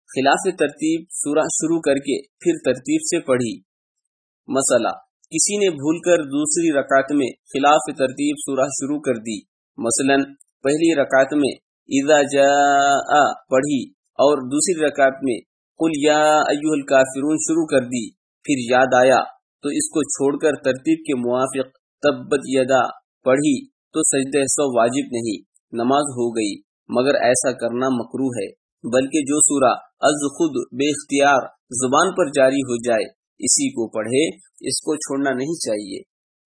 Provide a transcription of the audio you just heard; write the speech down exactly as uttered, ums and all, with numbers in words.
खिलाफ तरतीब सूरा शुरू करके फिर तरतीब से पढ़ी। मसला, किसी ने भूलकर दूसरी रकात में खिलाफ तरतीब सूरा शुरू कर दी। मसलन पहली रकात में इज़ा जाआ पढ़ी और दूसरी रकात में कुल या अय्युहल काफिरून शुरू कर दी, फिर याद आया तो इसको छोड़कर तरतीब के मुवाफिक तब्बत यदा पढ़ी तो सजदे सौ वाजिब नहीं, नमाज हो गई, मगर ऐसा करना मकरूह है। बल्कि जो सूरा अज खुद बेख्तियार जुबान पर जारी हो जाए इसी को पढ़े, इसको छोड़ना नहीं चाहिए।